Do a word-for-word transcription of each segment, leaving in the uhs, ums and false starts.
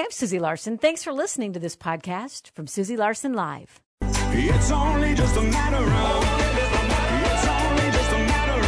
I'm Susie Larson. Thanks for listening to this podcast from Susie Larson Live. It's only just a matter of, it's only just a matter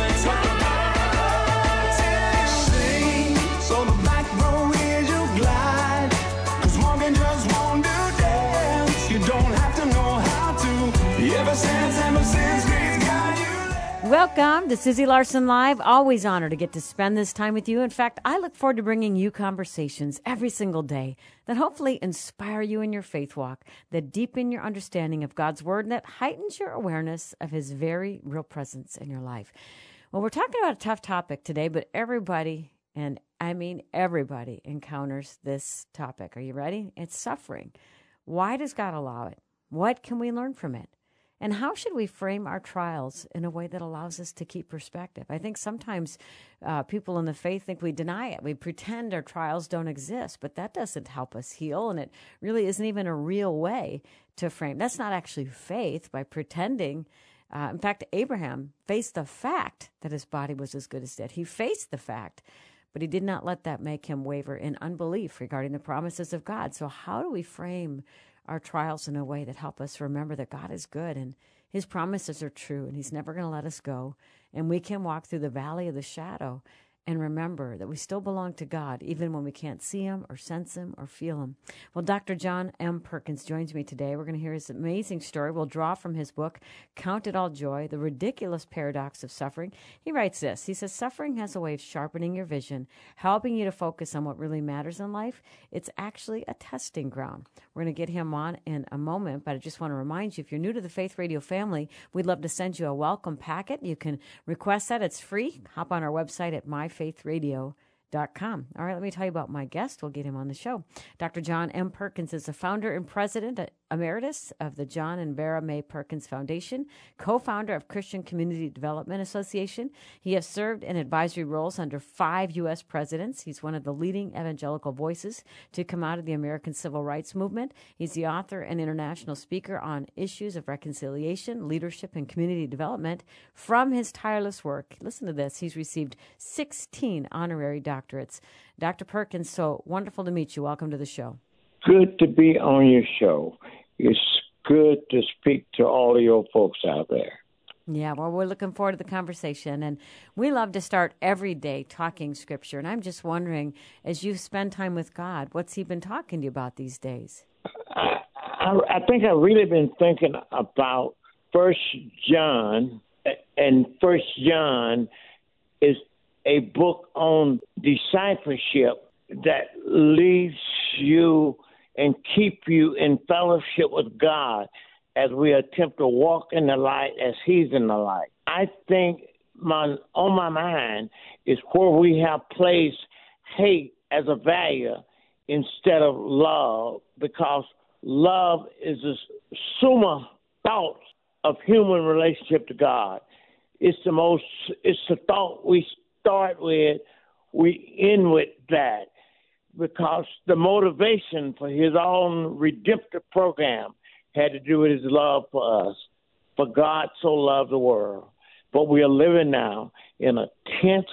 of, sing, so the back row is your glide, cause walking just won't do dance, you don't have to know how to, ever since, ever since, grace got you. Welcome to Susie Larson Live. Always honored to get to spend this time with you. In fact, I look forward to bringing you conversations every single day that hopefully inspire you in your faith walk, that deepen your understanding of God's Word, and that heightens your awareness of His very real presence in your life. Well, we're talking about a tough topic today, but everybody, and I mean everybody, encounters this topic. Are you ready? It's suffering. Why does God allow it? What can we learn from it? And how should we frame our trials in a way that allows us to keep perspective? I think sometimes uh, people in the faith think we deny it. We pretend our trials don't exist, but that doesn't help us heal, and it really isn't even a real way to frame. That's not actually faith, by pretending. Uh, in fact, Abraham faced the fact that his body was as good as dead. He faced the fact, but he did not let that make him waver in unbelief regarding the promises of God. So how do we frame our trials in a way that help us remember that God is good and His promises are true and He's never going to let us go, and we can walk through the valley of the shadow and remember that we still belong to God, even when we can't see Him or sense Him or feel Him. Well, Doctor John M. Perkins joins me today. We're going to hear his amazing story. We'll draw from his book, Count It All Joy, The Ridiculous Paradox of Suffering. He writes this. He says, suffering has a way of sharpening your vision, helping you to focus on what really matters in life. It's actually a testing ground. We're going to get him on in a moment, but I just want to remind you, if you're new to the Faith Radio family, we'd love to send you a welcome packet. You can request that. It's free. Hop on our website at my faith radio dot com. All right, let me tell you about my guest. We'll get him on the show. Doctor John M. Perkins is the founder and president emeritus of the John and Vera Mae Perkins Foundation, co-founder of Christian Community Development Association. He has served in advisory roles under five U S presidents. He's one of the leading evangelical voices to come out of the American Civil Rights Movement. He's the author and international speaker on issues of reconciliation, leadership, and community development. From his tireless work, listen to this, he's received sixteen honorary doctorates. Doctor Perkins, so wonderful to meet you. Welcome to the show. Good to be on your show. It's good to speak to all of your folks out there. Yeah, well, we're looking forward to the conversation, and we love to start every day talking Scripture, and I'm just wondering, as you spend time with God, what's He been talking to you about these days? I, I, I think I've really been thinking about First John, and First John is a book on discipleship that leads you and keep you in fellowship with God as we attempt to walk in the light as He's in the light. I think my, on my mind is where we have placed hate as a value instead of love, because love is the summa thought of human relationship to God. It's the most, it's the thought we start with, we end with that, because the motivation for His own redemptive program had to do with His love for us. For God so loved the world. But we are living now in a tense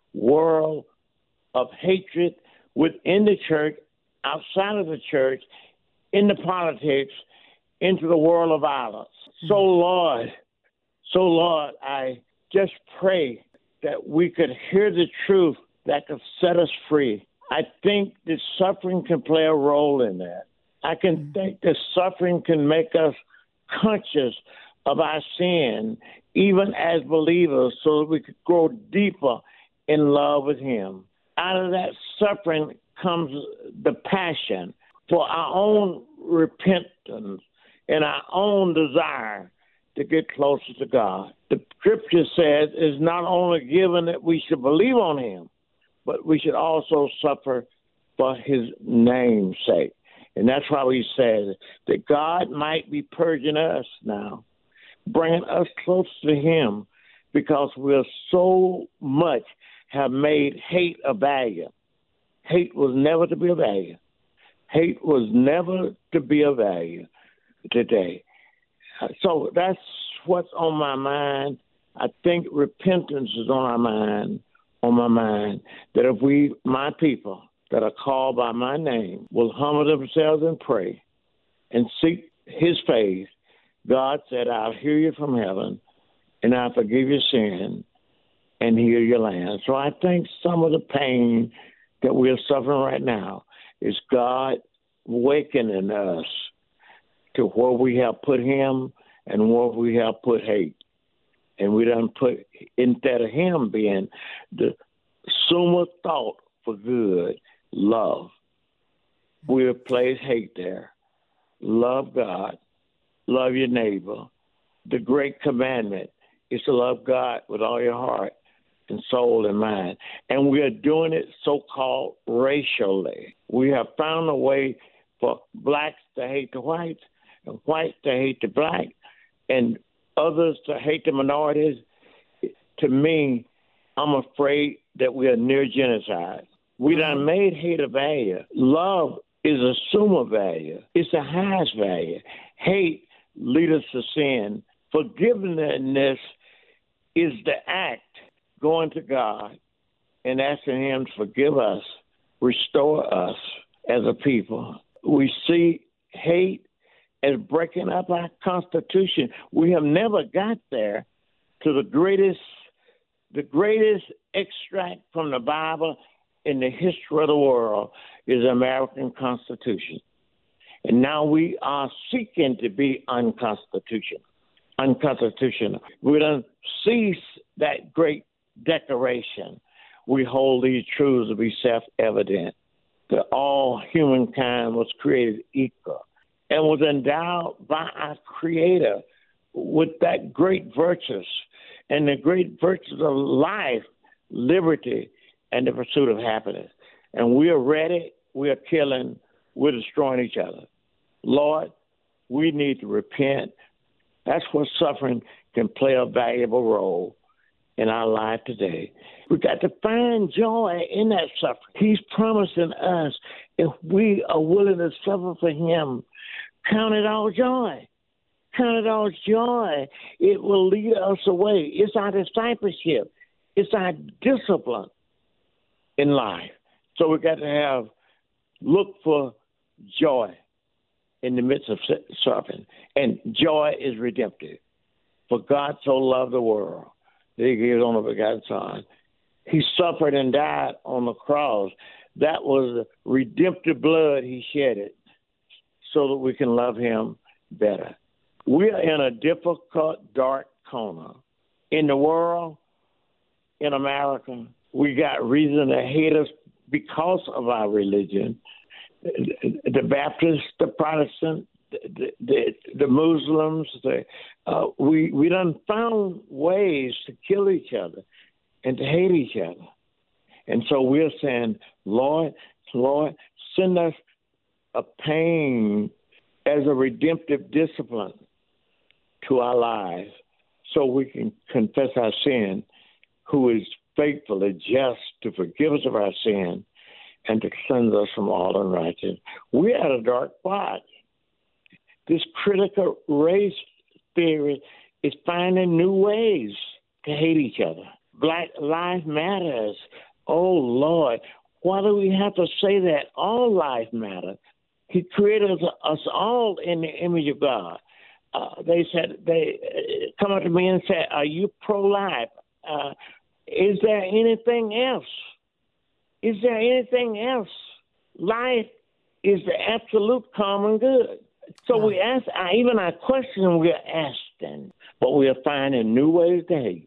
world of hatred within the church, outside of the church, in the politics, into the world of violence. Mm-hmm. So, Lord, so, Lord, I just pray that we could hear the truth that could set us free. I think that suffering can play a role in that. I can mm-hmm. think that suffering can make us conscious of our sin, even as believers, so that we could grow deeper in love with Him. Out of that suffering comes the passion for our own repentance and our own desire to get closer to God. The Scripture says it's not only given that we should believe on Him, but we should also suffer for His name's sake. And that's why He says that God might be purging us now, bringing us close to Him, because we're so much have made hate a value. Hate was never to be a value. Hate was never to be a value today. So that's what's on my mind. I think repentance is on our mind, on my mind, that if we, my people, that are called by my name will humble themselves and pray and seek his face, God said, I'll hear you from heaven and I'll forgive your sin and heal your land. So I think some of the pain that we're suffering right now is God awakening us to where we have put him and where we have put hate. And we done put, instead of him being the summa thought for good, love, we have placed hate there. Love God, love your neighbor. The great commandment is to love God with all your heart and soul and mind. And we are doing it so-called racially. We have found a way for blacks to hate the whites and whites to hate the black and others to hate the minorities. To me, I'm afraid that we are near genocide. We done made hate a value. Love is a summa value. It's the highest value. Hate leads us to sin. Forgiveness is the act going to God and asking him to forgive us, restore us as a people. We see hate as breaking up our Constitution. We have never got there to the greatest, the greatest extract from the Bible in the history of the world is the American Constitution. And now we are seeking to be unconstitutional. Unconstitutional. We don't cease that great declaration. We hold these truths to be self-evident, that all humankind was created equal and was endowed by our Creator with that great virtues and the great virtues of life, liberty, and the pursuit of happiness. And we are ready, we are killing, we're destroying each other. Lord, we need to repent. That's where suffering can play a valuable role in our life today. We've got to find joy in that suffering. He's promising us if we are willing to suffer for him, count it all joy. Count it all joy. It will lead us away. It's our discipleship. It's our discipline in life. So we got to have, look for joy in the midst of suffering. And joy is redemptive. For God so loved the world that he gave his only begotten Son. He suffered and died on the cross. That was the redemptive blood he shedded so that we can love him better. We are in a difficult, dark corner. In the world, in America, we got reason to hate us because of our religion. The Baptists, the Protestants, the, the, the Muslims, the, uh, we, we done found ways to kill each other and to hate each other. And so we're saying, Lord, Lord, send us a pain as a redemptive discipline to our lives so we can confess our sin, who is faithful and just to forgive us of our sin and to cleanse us from all unrighteousness. We're at a dark spot. This critical race theory is finding new ways to hate each other. Black life matters. Oh, Lord, why do we have to say that? All life matters. He created us all in the image of God. Uh, they said, they uh, come up to me and said, are you pro-life? Uh, is there anything else? Is there anything else? Life is the absolute common good. So we ask, even our question we're asking, but we are finding new ways to hate.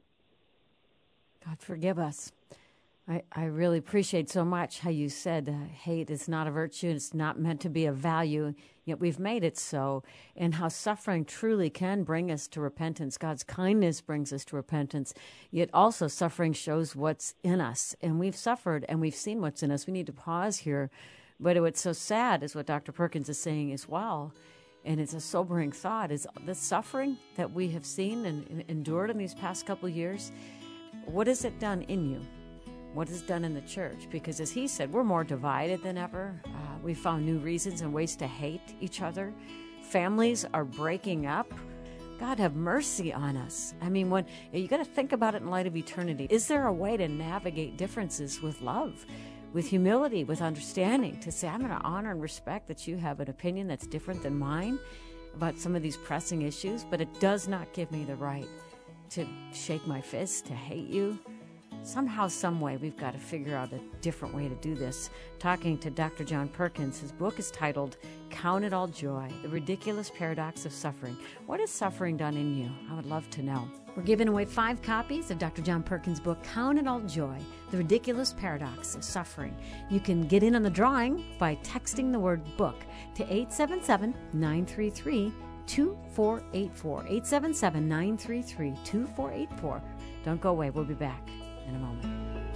God forgive us. I, I really appreciate so much how you said uh, hate is not a virtue, it's not meant to be a value, yet we've made it so, and how suffering truly can bring us to repentance. God's kindness brings us to repentance, yet also suffering shows what's in us, and we've suffered and we've seen what's in us. We need to pause here, but what's so sad is what Doctor Perkins is saying as well, and it's a sobering thought, is the suffering that we have seen and, and endured in these past couple of years, what has it done in you? What is done in the church? Because as he said, we're more divided than ever. Uh, we found new reasons and ways to hate each other. Families are breaking up. God have mercy on us. I mean, when you got to think about it in light of eternity. Is there a way to navigate differences with love? with humility, with understanding, to say, I'm going to honor and respect that you have an opinion that's different than mine about some of these pressing issues, but it does not give me the right to shake my fist, to hate you. Somehow, some way, we've got to figure out a different way to do this. Talking to Doctor John Perkins, his book is titled Count It All Joy, The Ridiculous Paradox of Suffering. What has suffering done in you? I would love to know. We're giving away five copies of Doctor John Perkins' book, Count It All Joy, The Ridiculous Paradox of Suffering. You can get in on the drawing by texting the word book to eight seven seven, nine three three, two four eight four, eight seven seven, nine three three, two four eight four. Don't go away. We'll be back in a moment.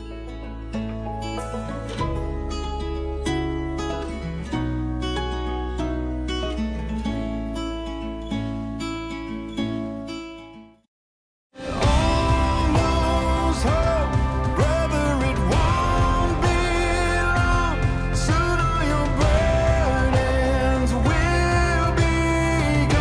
Almost home, brother, it won't be long. Sooner your burdens will be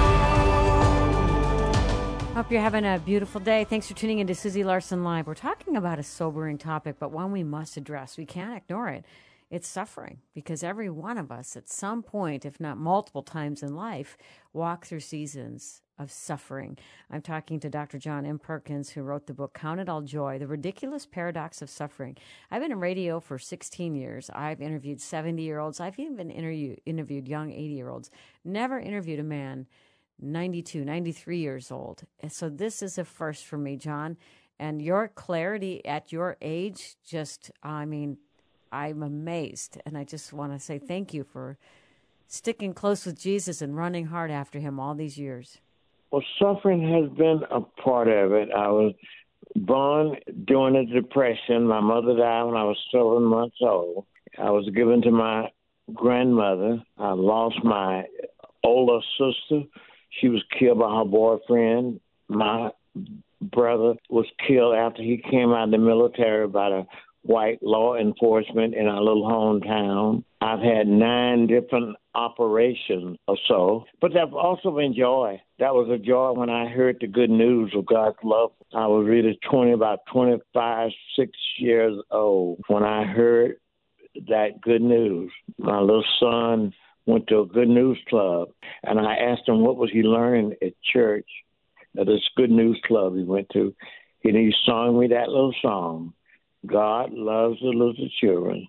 gone. Hope you're having a beautiful day. Thanks for tuning in to Susie Larson Live. We're talking about a sobering topic, but one we must address. We can't ignore it. It's suffering, because every one of us at some point, if not multiple times in life, walk through seasons of suffering. I'm talking to Doctor John M. Perkins, who wrote the book Count It All Joy, The Ridiculous Paradox of Suffering. I've been in radio for sixteen years. I've interviewed seventy-year-olds. I've even interview, interviewed young eighty-year-olds. Never interviewed a man ninety-two, ninety-three years old. And so this is a first for me, John. And your clarity at your age, just, I mean, I'm amazed. And I just want to say thank you for sticking close with Jesus and running hard after him all these years. Well, suffering has been a part of it. I was born during the Depression. My mother died when I was seven months old. I was given to my grandmother. I lost my older sister. She was killed by her boyfriend. My brother was killed after he came out of the military by the white law enforcement in our little hometown. I've had nine different operations or so, but there've also been joy. That was a joy when I heard the good news of God's love. I was really twenty, about twenty-five, six years old when I heard that good news. My little son went to a good news club, and I asked him what was he learning at church, at this good news club he went to, and he sung me that little song. God loves the little children,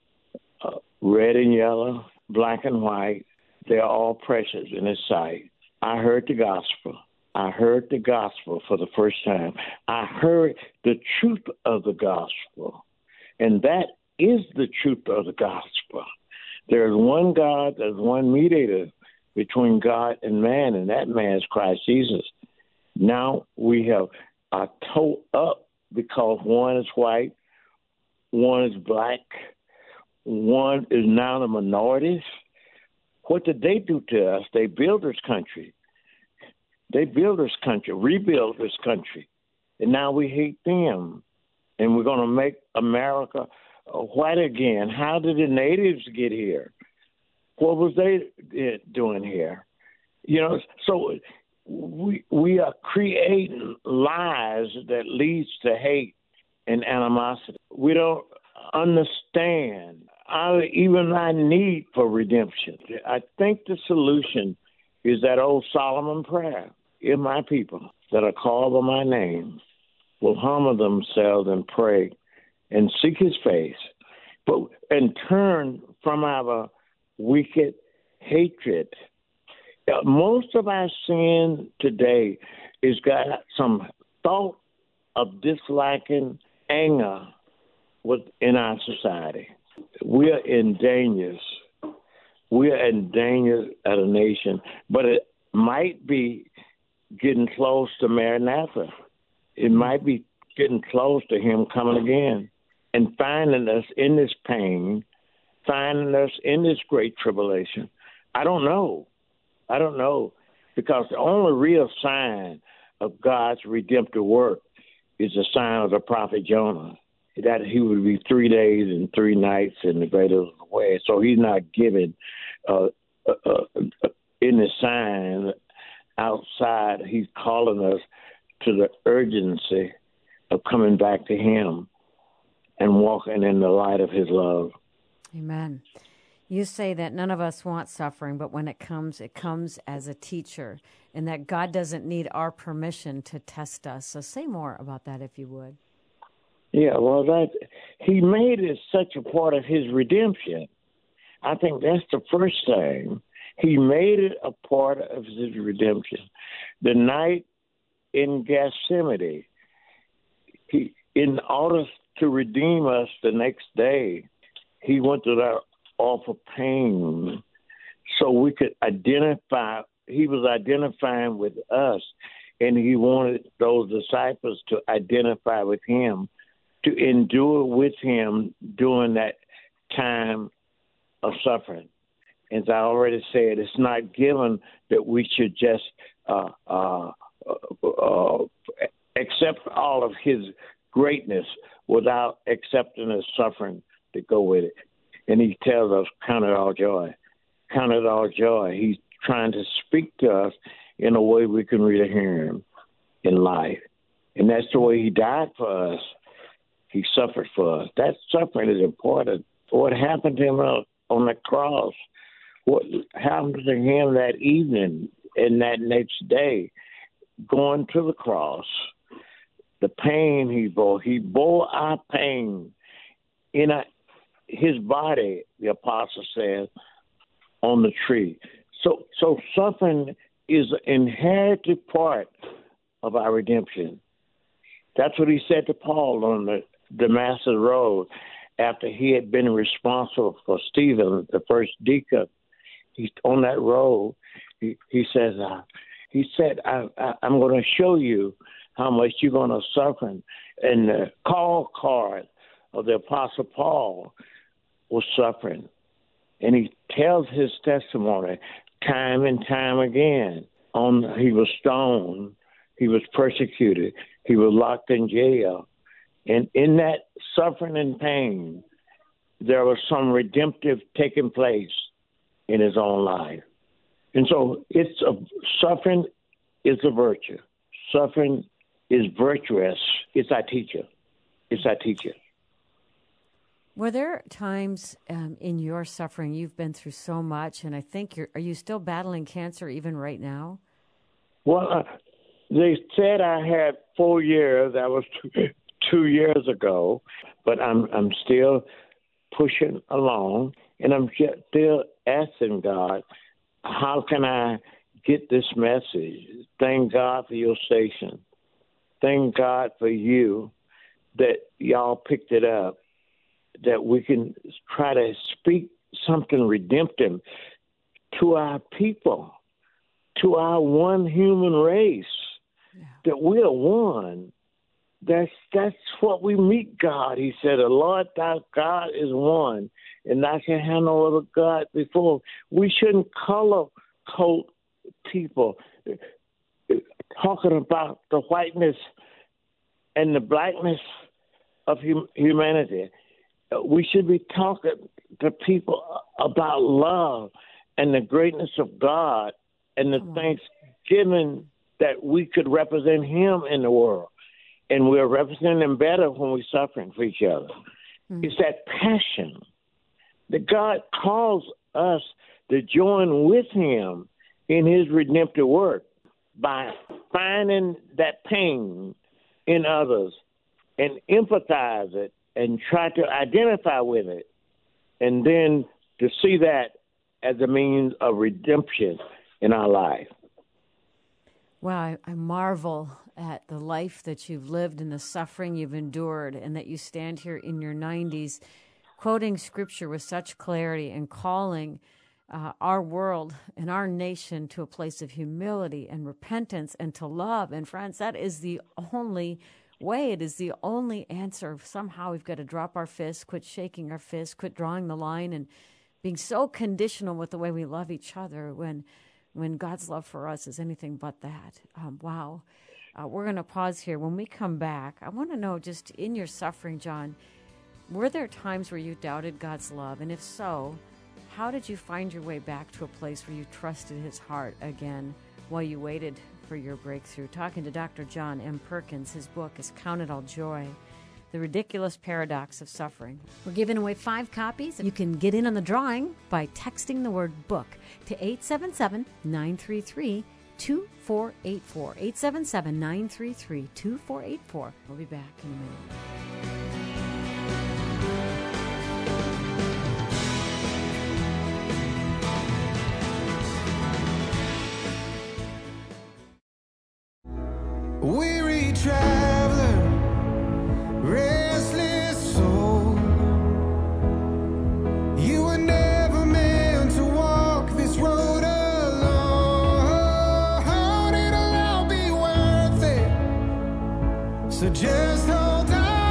uh, red and yellow, black and white. They're all precious in his sight. I heard the gospel. I heard the gospel for the first time. I heard the truth of the gospel, and that is the truth of the gospel. There's one God, there's one mediator between God and man, and that man is Christ Jesus. Now we have uh, toe up because one is white, one is black, one is now the minorities. What did they do to us? They built this country. They built this country, rebuilt this country, and now we hate them. And we're going to make America white again. How did the natives get here? What was they doing here? You know, so we we are creating lies that leads to hate and animosity. We don't understand our, even our need for redemption. I think the solution is that old Solomon prayer. If my people that are called by my name will humble themselves and pray and seek his face, but and turn from our wicked hatred. Most of our sin today is got some thought of disliking anger within our society. We are in danger. We are in danger as a nation, but it might be getting close to Maranatha. It might be getting close to him coming again and finding us in this pain, finding us in this great tribulation. I don't know. I don't know, because the only real sign of God's redemptive work is the sign of the prophet Jonah, that he would be three days and three nights in the greatest way. So he's not giving uh, uh, uh, any sign outside. He's calling us to the urgency of coming back to him and walking in the light of his love. Amen. You say that none of us want suffering, but when it comes, it comes as a teacher, and that God doesn't need our permission to test us. So say more about that, if you would. Yeah, well, that he made it such a part of his redemption. I think that's the first thing. He made it a part of his redemption. The night in Gethsemane, he, in order to redeem us the next day, he went through that awful pain so we could identify. He was identifying with us, and he wanted those disciples to identify with him, to endure with him during that time of suffering. As I already said, it's not given that we should just uh, uh, uh, accept all of his greatness without accepting the suffering to go with it. And he tells us, count it all joy. Count it all joy. He's trying to speak to us in a way we can really hear him in life. And that's the way he died for us. He suffered for us. That suffering is important. What happened to him on the cross, what happened to him that evening and that next day, going to the cross, the pain he bore. He bore our pain in a, his body, the apostle says, on the tree. So, so suffering is an inherited part of our redemption. That's what he said to Paul on the Damascus Road after he had been responsible for Stephen, the first deacon. He's on that road. He, he says, uh, he said, I, I, I'm going to show you how much you're going to suffer. And the call card of the Apostle Paul was suffering. And he tells his testimony time and time again. On he was stoned, he was persecuted, he was locked in jail. And in that suffering and pain, there was some redemptive taking place in his own life. And so it's a, suffering is a virtue. Suffering is virtuous. It's our teacher. It's our teacher. Were there times um, in your suffering, you've been through so much, and I think you're, are you still battling cancer even right now? Well, uh, they said I had four years. That was two, two years ago, but I'm I'm still pushing along, and I'm still asking God, how can I get this message? Thank God for your station. Thank God for you that y'all picked it up, that we can try to speak something redemptive to our people, to our one human race, yeah. That we are one. That's that's what we meet God. He said, the Lord thy God is one, and thou shalt have no other God before. We shouldn't color code people, talking about the whiteness and the blackness of hum- humanity. We should be talking to people about love and the greatness of God and the thanksgiving that we could represent him in the world. And we're representing him better when we're suffering for each other. Mm-hmm. It's that passion that God calls us to join with him in his redemptive work by finding that pain in others and empathize it and try to identify with it, and then to see that as a means of redemption in our life. Wow, I, I marvel at the life that you've lived and the suffering you've endured, and that you stand here in your nineties quoting Scripture with such clarity and calling uh, our world and our nation to a place of humility and repentance and to love. And friends, that is the only way. It is the only answer. Somehow we've got to drop our fists, quit shaking our fists, quit drawing the line and being so conditional with the way we love each other when when God's love for us is anything but that. Um, wow. Uh, we're going to pause here. When we come back, I want to know, just in your suffering, John, were there times where you doubted God's love? And if so, how did you find your way back to a place where you trusted his heart again while you waited for your breakthrough? Talking to Doctor John M. Perkins. His book is Count It All Joy. The Ridiculous Paradox of Suffering. We're giving away five copies. You can get in on the drawing by texting the word book to eight seven seven, nine three three, two four eight four. eight seven seven, nine three three, two four eight four. We'll be back in a minute. Weary traveler, restless soul, you were never meant to walk this road alone. It'll all be worth it, so just hold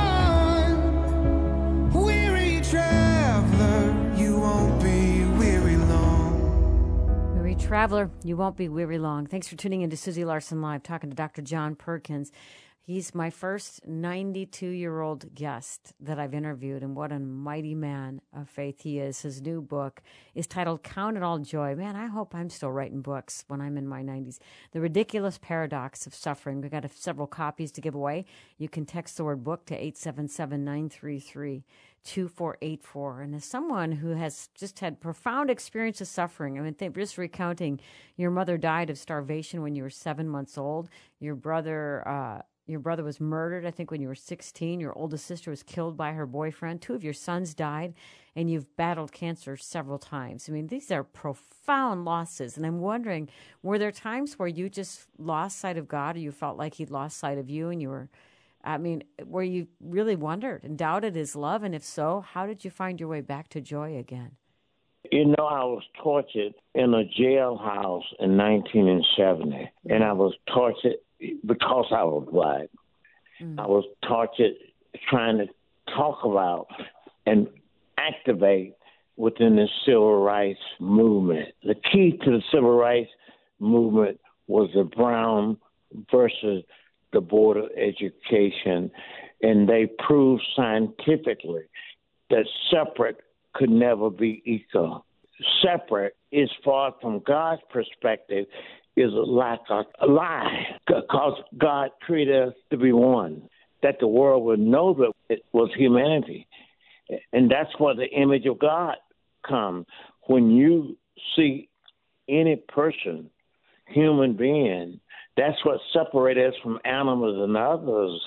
on. Weary traveler, you won't be weary long. Weary traveler, you won't be weary long. Thanks for tuning in to Susie Larson Live, talking to Doctor John Perkins. He's my first ninety-two-year-old guest that I've interviewed, and what a mighty man of faith he is. His new book is titled Count It All Joy. Man, I hope I'm still writing books when I'm in my nineties. The Ridiculous Paradox of Suffering. We've got a, several copies to give away. You can text the word book to eight seven seven, nine three three, two four eight four. And as someone who has just had profound experience of suffering, I mean, think, just recounting, your mother died of starvation when you were seven months old. Your brother... Uh, Your brother was murdered, I think, when you were sixteen. Your oldest sister was killed by her boyfriend. Two of your sons died, and you've battled cancer several times. I mean, these are profound losses. And I'm wondering, were there times where you just lost sight of God, or you felt like he'd lost sight of you, and you were, I mean, where you really wondered and doubted his love? And if so, how did you find your way back to joy again? You know, I was tortured in a jailhouse in nineteen seventy, and I was tortured because I was black. Mm. I was tortured trying to talk about and activate within the civil rights movement. The key to the civil rights movement was the Brown versus the Board of Education, and they proved scientifically that separate could never be equal. Separate is far from God's perspective is like a, a lie, because God created us to be one, that the world would know that it was humanity. And that's where the image of God comes. When you see any person, human being, that's what separates us from animals and others,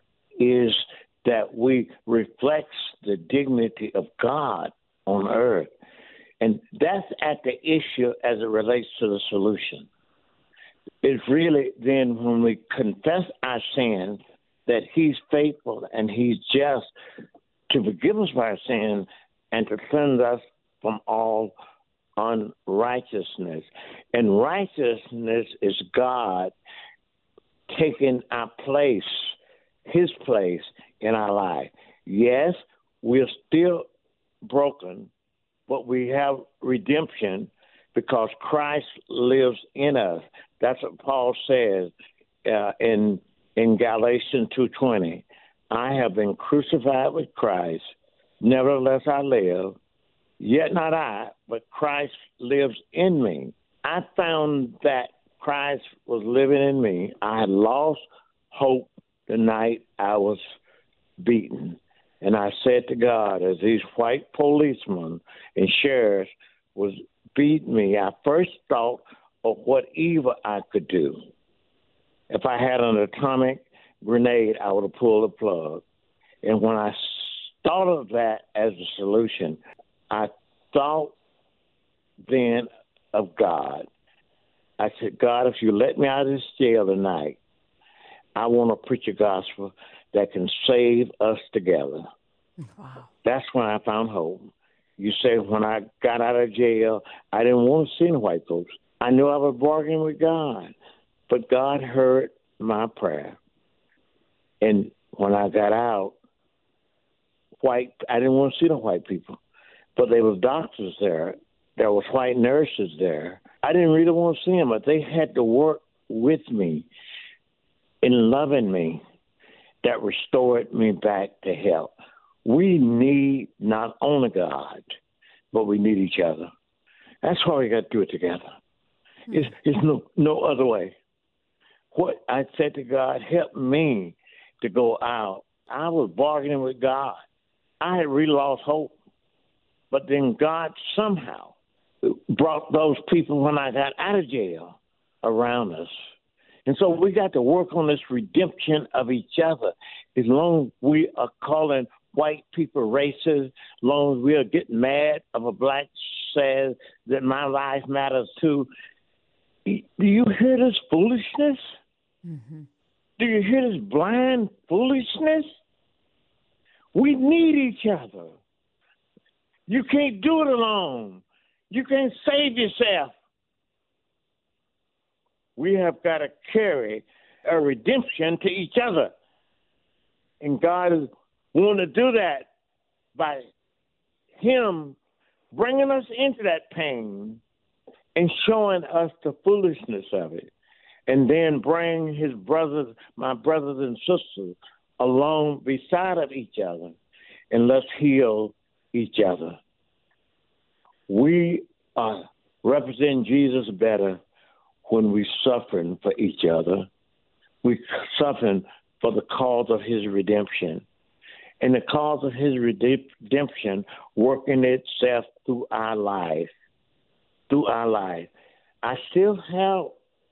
is that we reflect the dignity of God on earth. And that's at the issue as it relates to the solution. It's really then when we confess our sin that he's faithful and he's just to forgive us of our sin and to cleanse us from all unrighteousness. And righteousness is God taking our place, his place in our life. Yes, we're still broken, but we have redemption because Christ lives in us. That's what Paul says uh, in in Galatians two twenty. I have been crucified with Christ. Nevertheless I live, yet not I, but Christ lives in me. I found that Christ was living in me. I had lost hope the night I was beaten. And I said to God, as these white policemen and sheriffs was beating me, I first thought of what evil I could do. If I had an atomic grenade, I would have pulled the plug. And when I thought of that as a solution, I thought then of God. I said, God, if you let me out of this jail tonight, I want to preach a gospel that can save us together. Wow. That's when I found hope. You say when I got out of jail, I didn't want to see any white folks. I knew I was bargaining with God, but God heard my prayer. And when I got out, white, I didn't want to see the white people, but there was doctors there. There was white nurses there. I didn't really want to see them, but they had to work with me in loving me that restored me back to health. We need not only God, but we need each other. That's why we got to do it together. Mm-hmm. It's, it's no, no other way. What I said to God, help me to go out I was bargaining with God. I had really lost hope. But then God somehow brought those people when I got out of jail around us. And so we got to work on this redemption of each other. As long as we are calling white people racist, as long as we are getting mad if a black says that my life matters too. Do you hear this foolishness? Mm-hmm. Do you hear this blind foolishness? We need each other. You can't do it alone. You can't save yourself. We have got to carry a redemption to each other. And God is wanting to do that by him bringing us into that pain and showing us the foolishness of it. And then bring his brothers, my brothers and sisters, along beside of each other, and let's heal each other. We are representing Jesus better when we suffering for each other. We suffering for the cause of his redemption. And the cause of his redemption working itself through our life. Through our life. I still have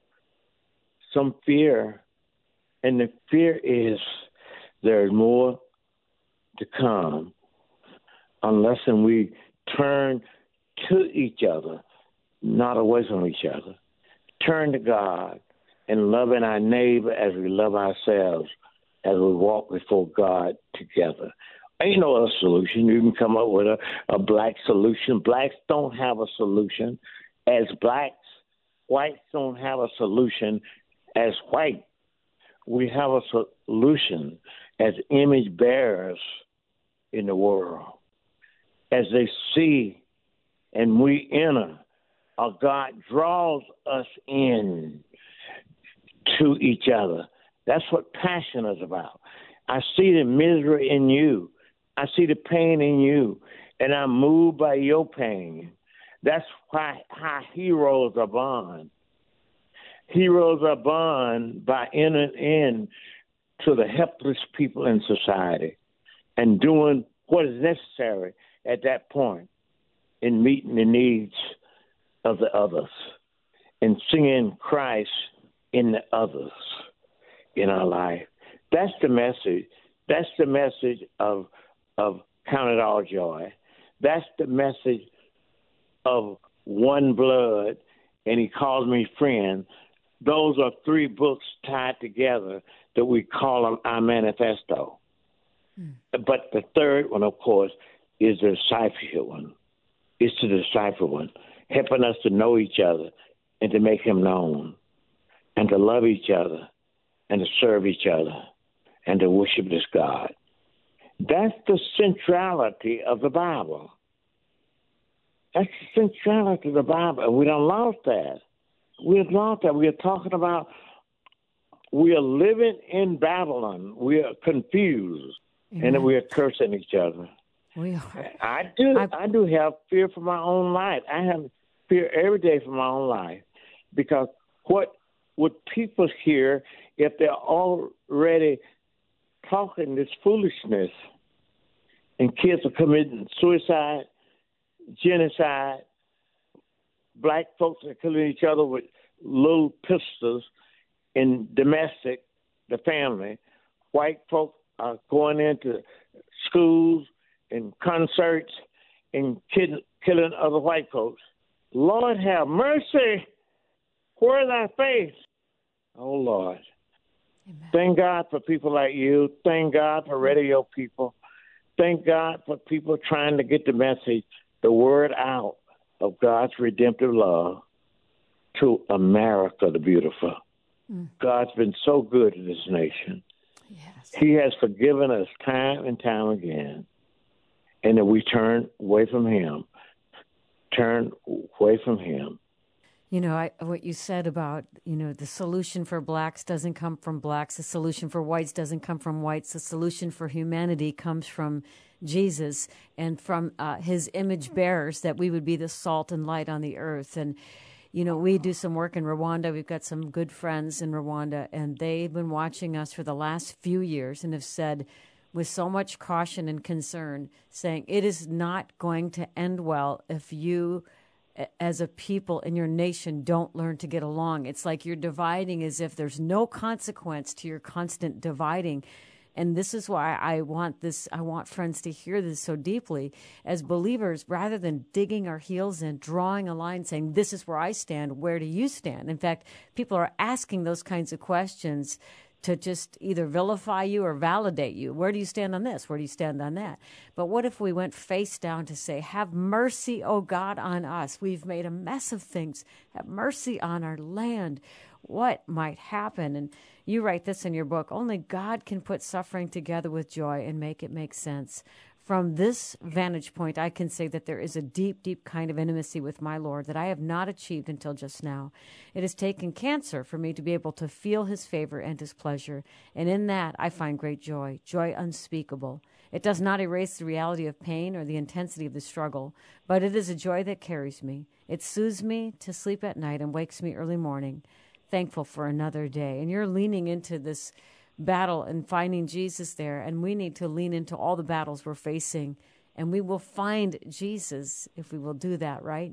some fear, and the fear is there's more to come unless we turn to each other, not away from each other. Turn to God and loving our neighbor as we love ourselves as we walk before God together. Ain't no other solution. You can come up with a, a black solution. Blacks don't have a solution. As blacks, whites don't have a solution. As white, we have a solution as image bearers in the world. As they see and we enter, our God draws us in to each other. That's what passion is about. I see the misery in you. I see the pain in you, and I'm moved by your pain. That's why how heroes are born. Heroes are born by entering in to the helpless people in society and doing what is necessary at that point in meeting the needs of the others and singing Christ in the others in our life. That's the message. That's the message of of Count It All Joy. That's the message of One Blood, and He Calls Me Friend. Those are three books tied together that we call them our manifesto. Mm. But the third one, of course, is the discipleship one. It's the disciple one, helping us to know each other and to make Him known and to love each other and to serve each other and to worship this God. That's the centrality of the Bible. That's the centrality of the Bible, and we don't lost that. We have lost that. We are talking about we are living in Babylon. We are confused, Amen. And we are cursing each other. We are. I do. I, I do have fear for my own life. I have fear every day for my own life, because what would people hear if they're already talking this foolishness, and kids are committing suicide, genocide, black folks are killing each other with little pistols in domestic, the family. White folks are going into schools and concerts and kid, killing other white folks. Lord have mercy. Where is our faith? Oh, Lord. Amen. Thank God for people like you. Thank God for radio people. Thank God for people trying to get the message, the word out of God's redemptive love to America the beautiful. Mm. God's been so good to this nation. Yes. He has forgiven us time and time again. And that we turn away from Him, turn away from Him. You know, I, what you said about, you know, the solution for blacks doesn't come from blacks. The solution for whites doesn't come from whites. The solution for humanity comes from Jesus and from uh, His image bearers, that we would be the salt and light on the earth. And, you know, we do some work in Rwanda. We've got some good friends in Rwanda, and they've been watching us for the last few years and have said, with so much caution and concern, saying it is not going to end well if you, as a people in your nation, don't learn to get along. It's like you're dividing as if there's no consequence to your constant dividing. And this is why I want this, I want friends to hear this so deeply. As believers, rather than digging our heels in, drawing a line, saying, this is where I stand, where do you stand? In fact, people are asking those kinds of questions to just either vilify you or validate you. Where do you stand on this? Where do you stand on that? But what if we went face down to say, have mercy, O God, on us. We've made a mess of things. Have mercy on our land. What might happen? And you write this in your book, only God can put suffering together with joy and make it make sense. From this vantage point, I can say that there is a deep, deep kind of intimacy with my Lord that I have not achieved until just now. It has taken cancer for me to be able to feel his favor and his pleasure, and in that I find great joy, joy unspeakable. It does not erase the reality of pain or the intensity of the struggle, but it is a joy that carries me. It soothes me to sleep at night and wakes me early morning, thankful for another day. And you're leaning into this battle and finding Jesus there, and we need to lean into all the battles we're facing, and we will find Jesus if we will do that, right?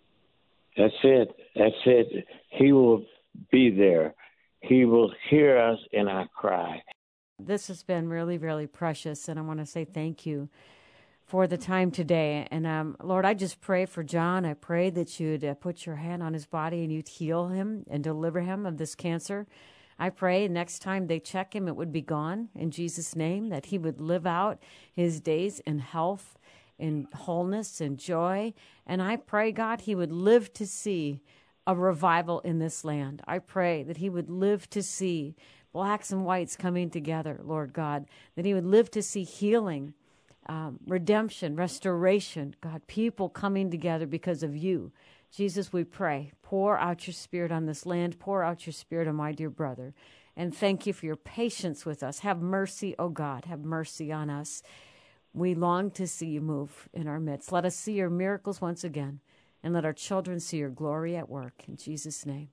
That's it. That's it. He will be there. He will hear us in our cry. This has been really, really precious, and I want to say thank you for the time today. And um, Lord, I just pray for John. I pray that you'd uh, put your hand on his body and you'd heal him and deliver him of this cancer. I pray next time they check him, it would be gone in Jesus' name, that he would live out his days in health, in wholeness, and joy. And I pray, God, he would live to see a revival in this land. I pray that he would live to see blacks and whites coming together, Lord God, that he would live to see healing, um, redemption, restoration, God, people coming together because of you. Jesus, we pray, pour out your Spirit on this land, pour out your Spirit on my dear brother, and thank you for your patience with us. Have mercy, O God, have mercy on us. We long to see you move in our midst. Let us see your miracles once again, and let our children see your glory at work. In Jesus' name,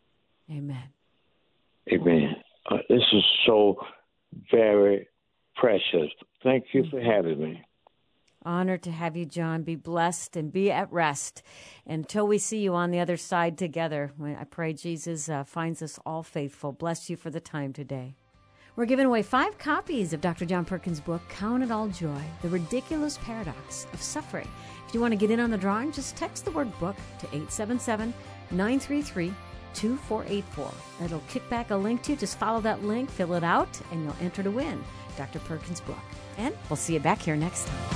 amen. Amen. Uh, this is so very precious. Thank you for having me. Honored to have you, John. Be blessed and be at rest until we see you on the other side together. I pray Jesus uh, finds us all faithful. Bless you for the time today. We're giving away five copies of Doctor John Perkins' book, Count It All Joy, The Ridiculous Paradox of Suffering. If you want to get in on the drawing, just text the word book to eight seven seven, nine three three, two four eight four. It'll kick back a link to you. Just follow that link, fill it out, and you'll enter to win Doctor Perkins' book. And we'll see you back here next time.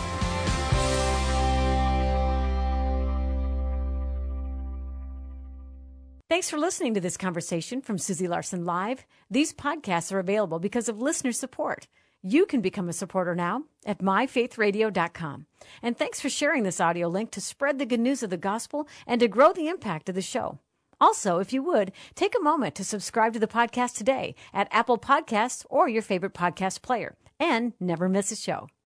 Thanks for listening to this conversation from Susie Larson Live. These podcasts are available because of listener support. You can become a supporter now at my faith radio dot com. And thanks for sharing this audio link to spread the good news of the gospel and to grow the impact of the show. Also, if you would, take a moment to subscribe to the podcast today at Apple Podcasts or your favorite podcast player, and never miss a show.